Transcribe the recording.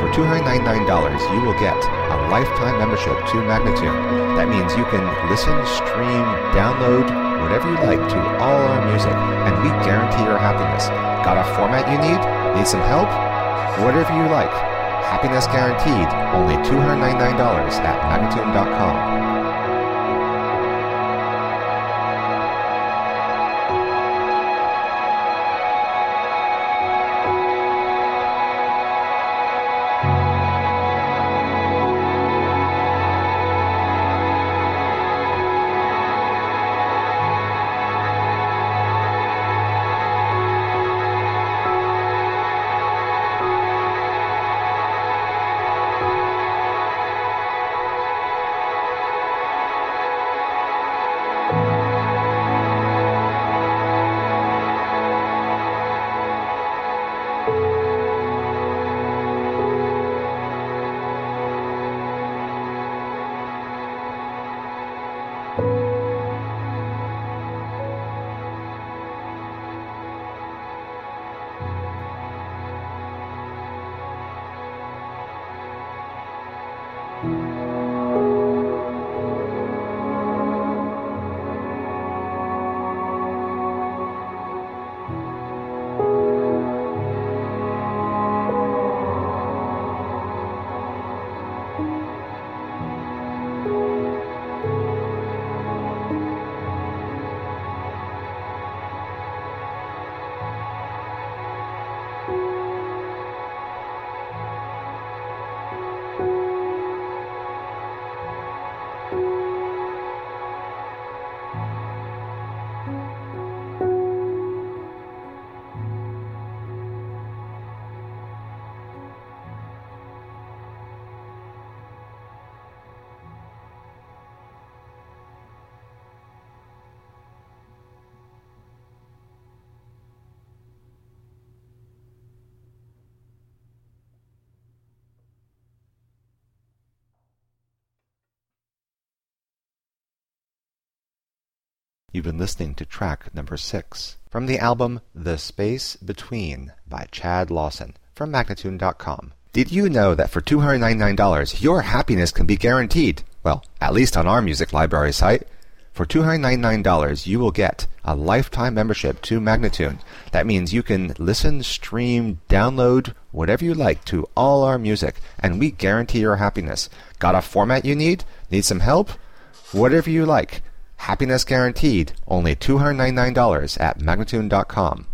For $299, you will get a lifetime membership to Magnatune. That means you can listen, stream, download, whatever you like to all our music, and we guarantee your happiness. Got a format you need? Need some help? Whatever you like. Happiness guaranteed. Only $299 at Magnatune.com. You've been listening to track number 6 from the album The Space Between by Chad Lawson from Magnatune.com. Did you know that for $299 your happiness can be guaranteed? Well, at least on our music library site. For $299 you will get a lifetime membership to Magnatune. That means you can listen, stream, download, whatever you like to all our music, and we guarantee your happiness. Got a format you need? Need some help? Whatever you like. Happiness guaranteed. Only $299 at Magnatune.com.